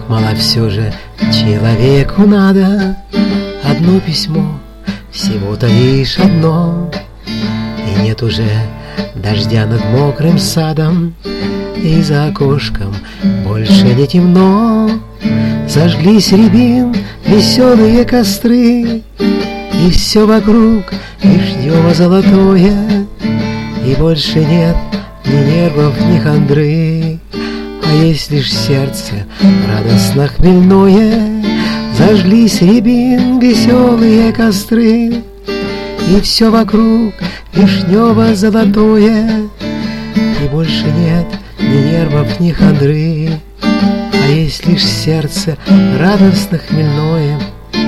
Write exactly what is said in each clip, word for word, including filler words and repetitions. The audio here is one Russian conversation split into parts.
мало все же человеку надо. Одно письмо, всего-то лишь одно, и нет уже дождя над мокрым садом, и за окошком больше не темно. Зажглись рябин веселые костры, и все вокруг лишь небо золотое, и больше нет ни нервов, ни хандры, а есть лишь сердце радостно хмельное. Зажглись рябин веселые костры, и все вокруг лишь небо золотое, и больше нет ни нервов, ни хандры, а есть лишь сердце радостно хмельное.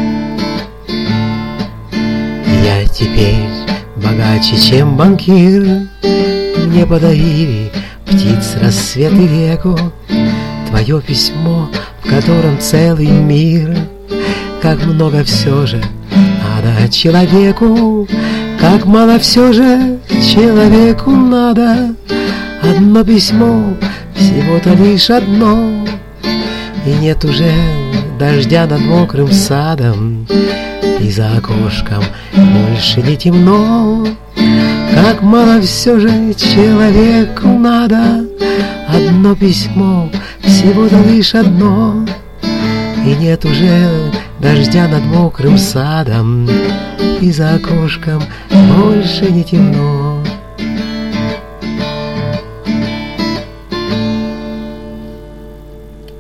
Я теперь богаче, чем банкир, мне подарили птиц рассвет и веку твое письмо, в котором целый мир. Как много все же надо человеку, как мало все же человеку надо. Одно письмо, всего-то лишь одно, и нет уже дождя над мокрым садом, и за окошком больше не темно. Как мало все же человеку надо. Одно письмо, всего-то лишь одно, и нет уже дождя над мокрым садом, и за окошком больше не темно.